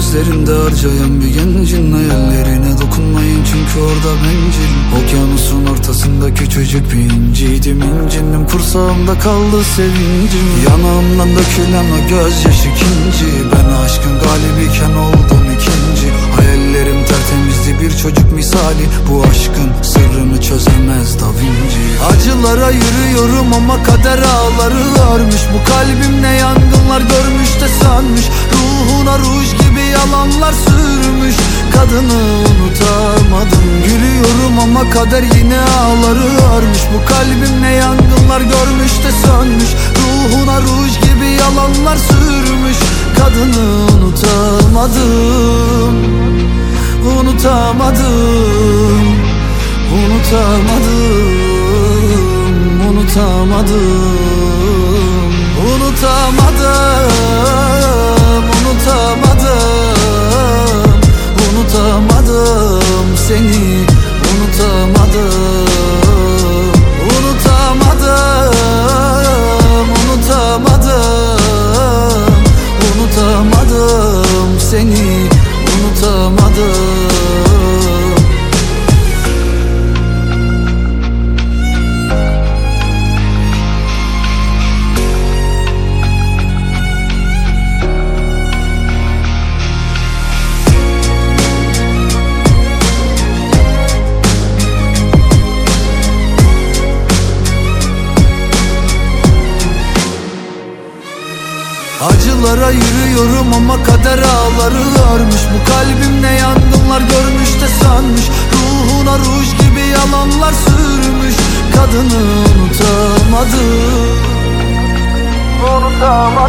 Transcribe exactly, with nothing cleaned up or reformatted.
gözlerinde harcayan bir gencin hayallerine dokunmayın çünkü orada bencil. Okyanusun ortasında küçücük bir inciydim, incindim, kursağımda kaldı sevincim. Yanağımdan dökülen o gözyaşı ikinci, ben aşkın galibiyken oldum ikinci. Hayallerim tertemizdi, bir çocuk misali, bu aşkın sırrını çözemez Da Vinci. Acılara yürüyorum ama kader ağları örmüş. Bu kalbim ne yangınlar görmüş de sönmüş. Ruhuna ruj gibi yalanlar sürmüş. Kadını unutamadım. Gülüyorum ama kader yine ağları örmüş. Bu kalbim ne yangınlar görmüş de sönmüş. Ruhuna ruj gibi yalanlar sürmüş. Kadını unutamadım. Unutamadım. Unutamadım. Unutamadım. Unutamadım. Unutamadım. Unutamadım seni. Unutamadım. Unutamadım. Unutamadım. Unutamadım seni. Unutamadım. Acılara yürüyorum ama kader ağları örmüş. Bu kalbim ne yangınlar görmüş de sönmüş. Ruhuna ruj gibi yalanlar sürmüş. Kadını unutamadım. Unutamadım.